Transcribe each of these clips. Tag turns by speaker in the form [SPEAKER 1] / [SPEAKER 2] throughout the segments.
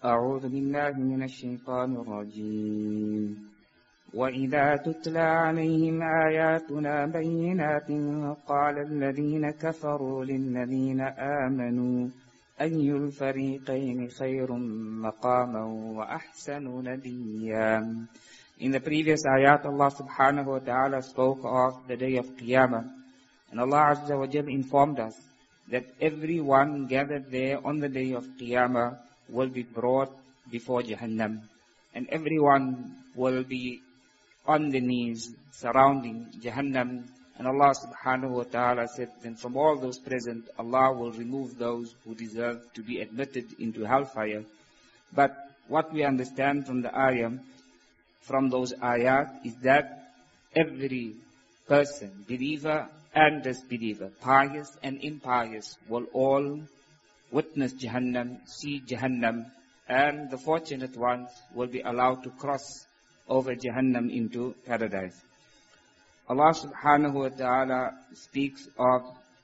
[SPEAKER 1] أعوذ بالله من الشيطان الرجيم وإذا تتلى عليهم آياتنا بينات قال الذين كفروا للذين آمنوا أي الفريقين خير مقاما وأحسن نديا. In the previous ayat, Allah subhanahu wa ta'ala spoke of the day of Qiyamah. And Allah Azza wa Jal informed us that everyone gathered there on the day of Qiyamah will be brought before Jahannam. And everyone will be on the knees surrounding Jahannam. And Allah subhanahu wa ta'ala said, then from all those present, Allah will remove those who deserve to be admitted into hellfire. But what we understand from the ayah, from those ayat, is that every person, believer and disbeliever, pious and impious, will all witness Jahannam, see Jahannam, and the fortunate ones will be allowed to cross over Jahannam into paradise. Allah subhanahu wa ta'ala speaks of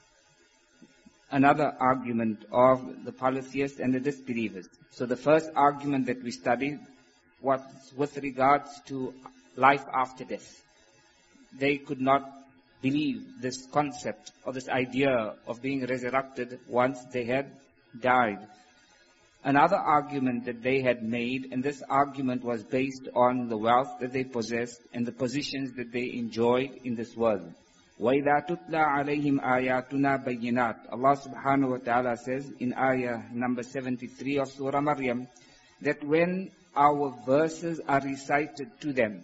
[SPEAKER 1] another argument of the polytheists and the disbelievers. So the first argument that we studied was with regards to life after death. They could not believe this concept or this idea of being resurrected once they had died. Another argument that they had made, and this argument was based on the wealth that they possessed and the positions that they enjoyed in this world. وَإِذَا تُتْلَى عَلَيْهِمْ آيَاتُنَا بَيِّنَاتٍ. Allah subhanahu wa ta'ala says in ayah number 73 of Surah Maryam, that when our verses are recited to them,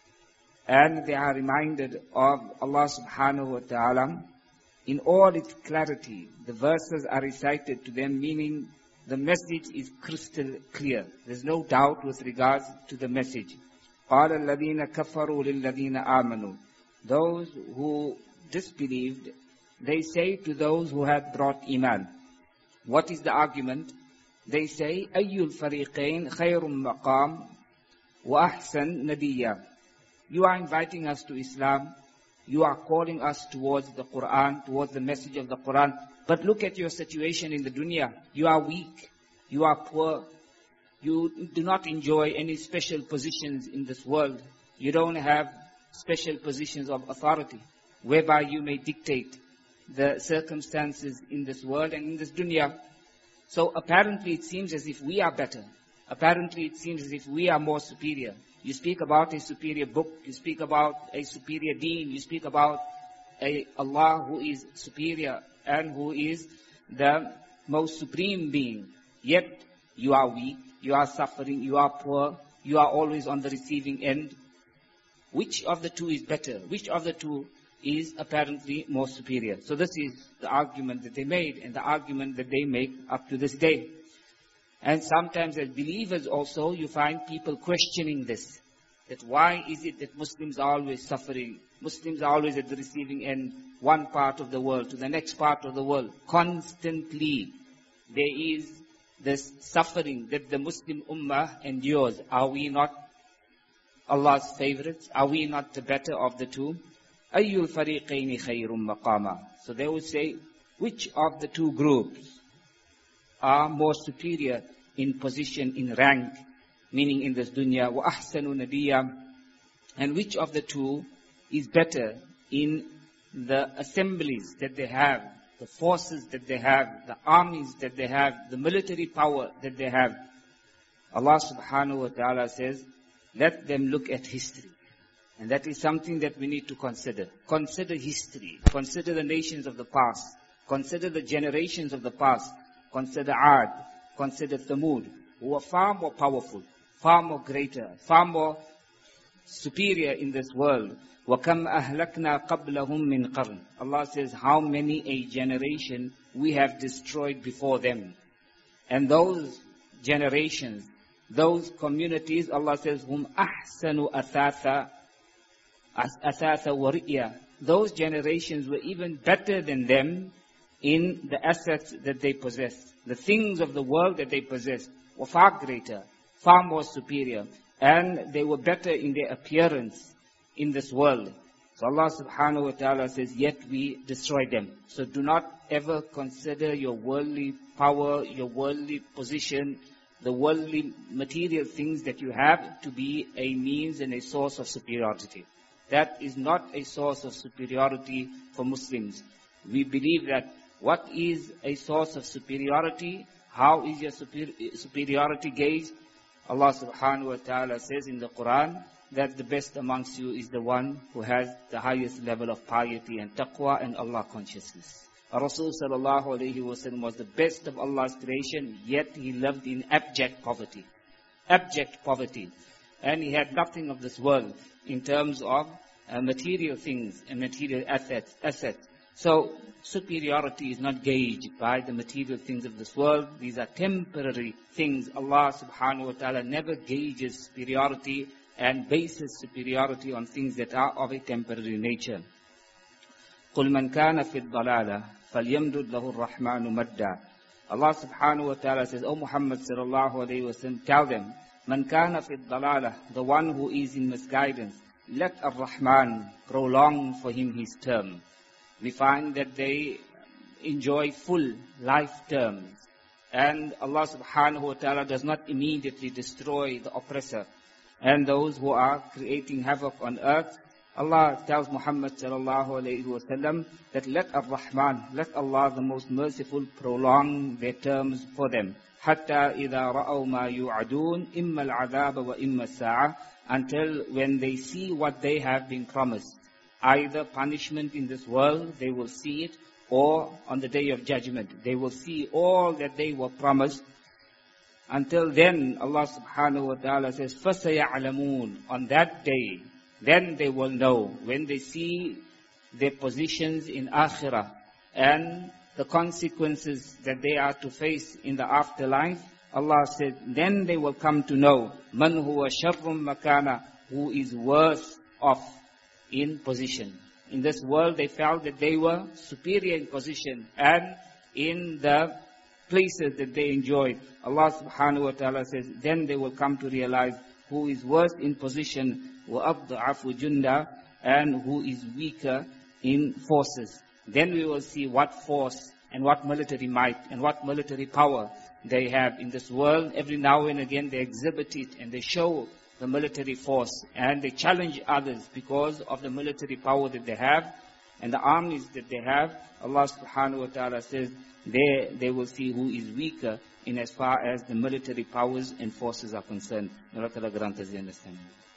[SPEAKER 1] and they are reminded of Allah subhanahu wa ta'ala, in all its clarity, the verses are recited to them, meaning the message is crystal clear. There's no doubt with regards to the message. قَالَ الَّذِينَ كَفَرُوا لِلَّذِينَ آمَنُوا. Those who disbelieved, they say to those who had brought iman. What is the argument? They say, أَيُّ الْفَرِيقَيْنِ خَيْرٌ مَقَامٌ وَأَحْسَنُ نَدِيًّا. You are inviting us to Islam. You are calling us towards the Quran, towards the message of the Quran. But look at your situation in the dunya. You are weak. You are poor. You do not enjoy any special positions in this world. You don't have special positions of authority, whereby you may dictate the circumstances in this world and in this dunya. So apparently it seems as if we are better. Apparently it seems as if we are more superior. You speak about a superior book. You speak about a superior deen. You speak about a Allah who is superior and who is the most supreme being. Yet you are weak, you are suffering, you are poor, you are always on the receiving end. Which of the two is better? Which of the two is apparently more superior? So this is the argument that they made and the argument that they make up to this day. And sometimes as believers also, you find people questioning this. That why is it that Muslims are always suffering? Muslims are always at the receiving end, one part of the world to the next part of the world. Constantly there is this suffering that the Muslim Ummah endures. Are we not Allah's favorites? Are we not the better of the two? أَيُّ الْفَرِيقَيْنِ خَيْرٌ مَقَامًا. So they would say, which of the two groups are more superior in position, in rank, meaning in this dunya, وَأَحْسَنُ نَدِيًّا, and which of the two is better in the assemblies that they have, the forces that they have, the armies that they have, the military power that they have. Allah subhanahu wa ta'ala says, let them look at history. And that is something that we need to consider. Consider history. Consider the nations of the past. Consider the generations of the past. Consider Ad. Consider Thamud, who were far more powerful, far more greater, far more superior in this world. وَكَمْ أَهْلَكْنَا قَبْلَهُمْ مِنْ قَرْنٍ. Allah says, how many a generation we have destroyed before them. And those generations, those communities, Allah says, هُمْ أَحْسَنُ أَثَاثًا وَرِئْيًا. Those generations were even better than them in the assets that they possessed. The things of the world that they possessed were far greater, far more superior. And they were better in their appearance in this world. So Allah subhanahu wa ta'ala says, yet we destroyed them. So do not ever consider your worldly power, your worldly position, the worldly material things that you have to be a means and a source of superiority. That is not a source of superiority for Muslims. We believe that what is a source of superiority? How is your superiority gauged? Allah subhanahu wa ta'ala says in the Quran that the best amongst you is the one who has the highest level of piety and taqwa and Allah consciousness. Rasul sallallahu alayhi wa sallam was the best of Allah's creation, yet he lived in abject poverty. Abject poverty. And he had nothing of this world in terms of material things and material assets. So superiority is not gauged by the material things of this world. These are temporary things. Allah subhanahu wa ta'ala never gauges superiority and bases superiority on things that are of a temporary nature. قُلْ مَنْ كَانَ فِي الضَّلَالَةِ فَلْيَمْدُدْ لَهُ الرَّحْمَنُ مَدًّا. Allah subhanahu wa ta'ala says, O Muhammad sallallahu alayhi wa sallam, tell them, مَنْ كَانَ فِي الضَّلَالَةِ, the one who is in misguidance, let ar-Rahman prolong for him his term. We find that they enjoy full life terms. And Allah subhanahu wa ta'ala does not immediately destroy the oppressor and those who are creating havoc on earth. Allah tells Muhammad sallallahu alayhi wa sallam that let ar-Rahman, let Allah the most merciful prolong their terms for them. حَتَّى إِذَا رَأَوْا مَا يُوعَدُونَ إِمَّا الْعَذَابَ وَإِمَّا السَّاعَةَ, until when they see what they have been promised. Either punishment in this world, they will see it, or on the day of judgment, they will see all that they were promised. Until then, Allah subhanahu wa ta'ala says, فَسَيَعْلَمُونَ, on that day, then they will know, when they see their positions in akhirah and the consequences that they are to face in the afterlife. Allah said, then they will come to know, مَنْ هُوَ شَرٌّ مَكَانًا, who is worse off in position. In this world, they felt that they were superior in position and in the places that they enjoyed. Allah subhanahu wa ta'ala says, then they will come to realize who is worse in position, وَأَضْعَفُ جُنْدًا, and who is weaker in forces. Then we will see what force and what military might and what military power they have in this world. Every now and again they exhibit it and they show the military force and they challenge others because of the military power that they have and the armies that they have. Allah subhanahu wa ta'ala says they will see who is weaker in as far as the military powers and forces are concerned. May Allah grant us the understanding.